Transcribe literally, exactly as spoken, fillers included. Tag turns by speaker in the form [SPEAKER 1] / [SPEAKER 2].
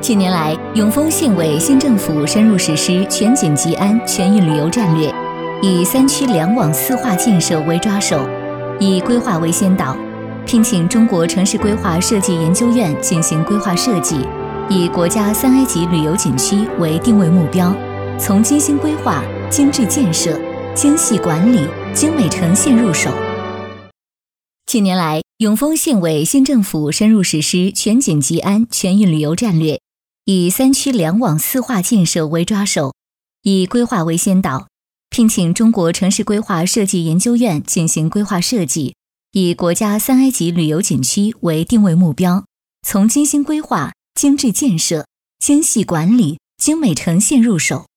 [SPEAKER 1] 近年来，永丰县委新政府深入实施全景吉安全域旅游战略，以三区两网四化建设为抓手，以规划为先导，聘请中国城市规划设计研究院进行规划设计，以国家三 A 级旅游景区为定位目标，从精心规划、精致建设、精细管理、精美呈现入手。近年来，永丰县委新政府深入实施全景吉安全域旅游战略，以三区两网四化建设为抓手，以规划为先导，聘请中国城市规划设计研究院进行规划设计，以国家三 A 级旅游景区为定位目标，从精心规划、精致建设、精细管理、精美呈现入手。